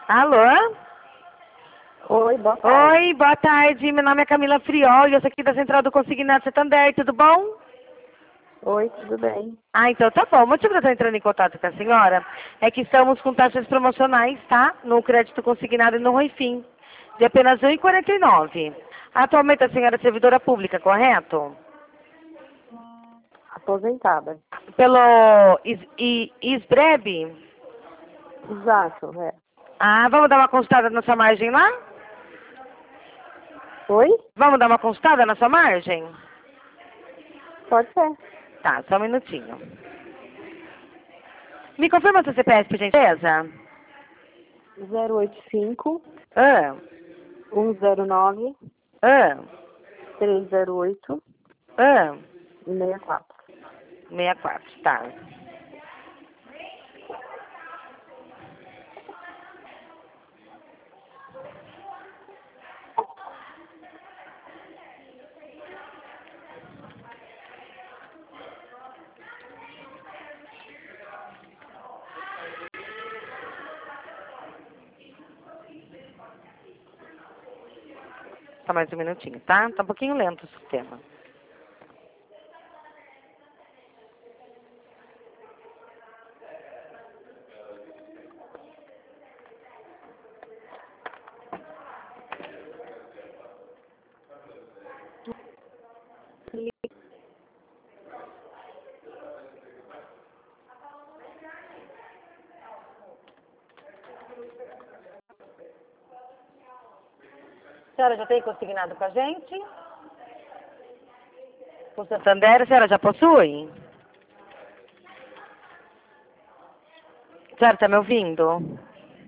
Alô? Oi, boa tarde. Oi, boa tarde. Meu nome é Camila Friol e eu sou aqui da Central do Consignado Santander. Tudo bom? Oi, tudo bem? Então tá bom. O motivo que eu estou entrando em contato com a senhora é que estamos com taxas promocionais, tá? No crédito consignado e no Roifim, de apenas R$ 1,49. Atualmente a senhora é servidora pública, correto? Aposentada. Pelo ISBREB? Exato, é. Vamos dar uma consultada na sua margem lá? Oi? Vamos dar uma consultada na sua margem? Pode ser. Tá, só um minutinho. Me confirma seu CPF, por gentileza? 085 Ah, 109 ah, 308 ah. 64. 64, tá. Só mais um minutinho, tá? Tá um pouquinho lento o sistema. A senhora já tem consignado com a gente? Com o Santander, a senhora já possui? A senhora tá me ouvindo?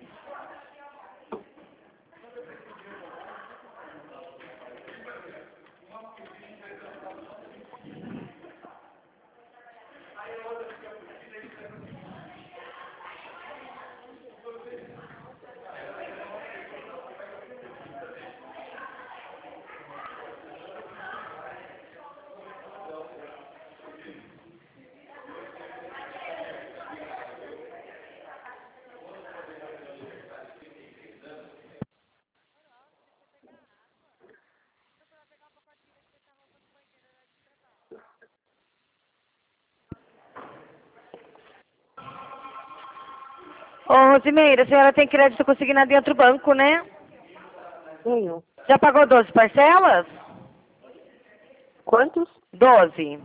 Ô, Rosimeira, a senhora tem crédito consignado em outro banco, né? Tenho. Já pagou 12 parcelas? Quantos? 12.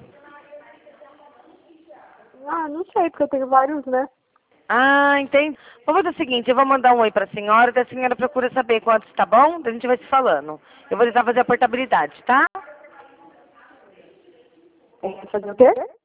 Não sei, porque eu tenho vários, né? Entendi. Vamos fazer o seguinte, eu vou mandar um oi pra senhora, daí a senhora procura saber quantos, tá bom? Daí a gente vai se falando. Eu vou tentar fazer a portabilidade, tá? Tem que fazer o quê?